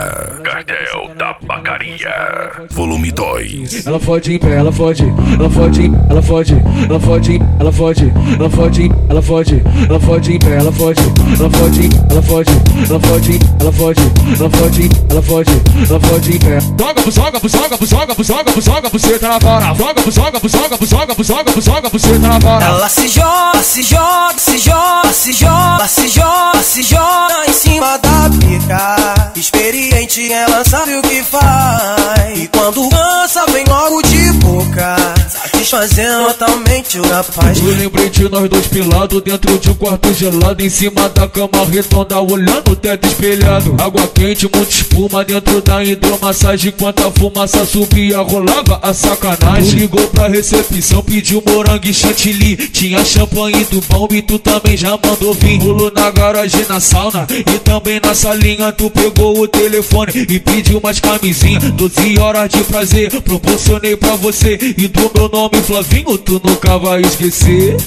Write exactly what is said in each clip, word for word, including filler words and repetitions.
Cartel da Bacaria, volume dois. Ela fode em pé, ela fode, ela fode, ela fode, ela fode, ela fode, ela fode, ela fode, ela fode em pé, ela fode, ela fode, ela fode, ela fode, ela fode, ela fode, ela fode, ela fode em pé. Joga, buzoga, buzoga, buzoga, buzoga, buzoga, buceta na vara. Joga, buzoga, buzoga, buzoga, buzoga, buzoga, buceta na vara. Ela se joga, se joga, se joga, se joga, se joga, se joga em cima da pica. Experiente, ela sabe o que faz. E quando cansa, vem logo de boca, satisfazendo totalmente o rapaz. Eu lembrei de nós dois pilados dentro de um quarto gelado, em cima da cama redonda, olhando o teto espelhado. Água quente, muita espuma dentro da hidromassagem. Enquanto a fumaça subia, rolava a sacanagem. Tu ligou pra recepção, pediu morangue e chantilly. Tinha champanhe do bom e tu também já mandou vir. Pulou na garagem, na sauna e também na salinha. Tu pegou o telefone e pediu umas camisinhas. Doze horas de prazer proporcionei pra você. E do meu nome Flavinho tu nunca vai esquecer.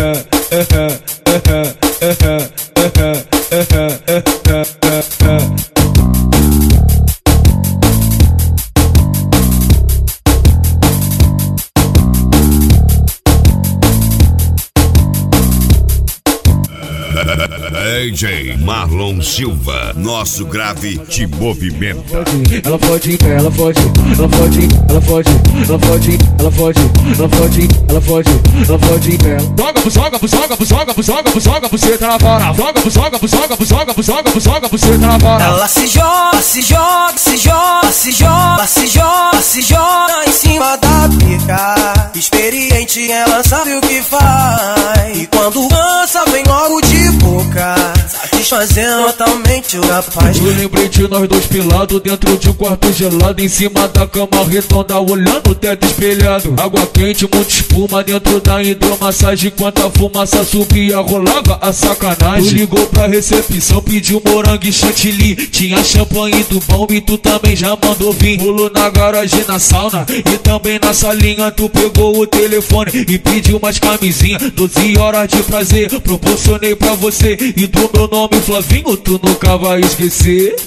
D J Marlon Silva, nosso grave te movimenta. Ela fode em pé, ela fode, ela fode, ela fode, ela fode, ela fode, ela fode, ela fode, ela fode em pé. Joga, buzoga, buzoga, buzoga, buzoga, buzoga, buceta na vara. Joga, buzoga, buzoga, buzoga, buzoga, buzoga, buceta na vara. Ela se joga, se joga, se joga, se joga, se joga, se joga em cima da pica. Experiente, ela sabe o que faz. E quando cansa, vem logo de boca, satisfazendo totalmente o rapaz. Eu lembrei de nós dois pilados dentro de um quarto gelado, em cima da cama redonda, olhando o teto espelhado. Água quente, muita espuma dentro da hidromassagem. Enquanto a fumaça subia, rolava a sacanagem. Tu ligou pra recepção, pediu morangue e chantilly. Tinha champanhe do bom e tu também já mandou vir. Pulou na garagem, na sauna e também na salinha. Tu pegou o telefone e pediu umas camisinhas. Doze horas de prazer proporcionei pra você. E do meu nome Flavinho tu nunca vai esquecer.